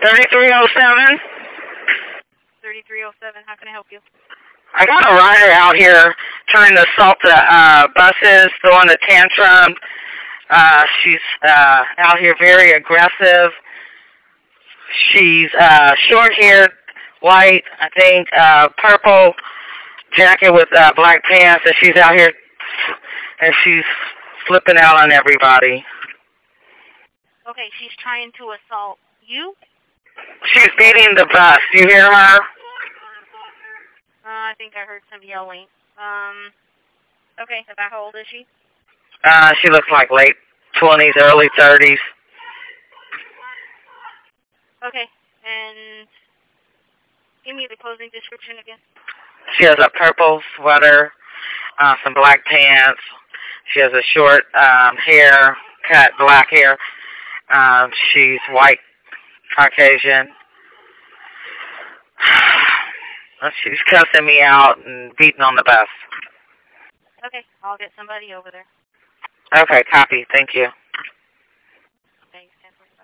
3307. 3307, how can I help you? I got a rider out here trying to assault the buses, throwing a tantrum. She's out here very aggressive. She's short-haired, white, I think, purple jacket with black pants, and she's out here and she's flipping out on everybody. Okay, she's trying to assault you? She's beating the bus. You hear her? I think I heard some yelling. Okay, about how old is she? She looks like late 20s, early 30s. Okay, and give me the clothing description again. She has a purple sweater, some black pants. She has a short hair, cut black hair. She's white, Caucasian. She's cussing me out and beating on the bus. Okay, I'll get somebody over there. Okay, copy. Thank you.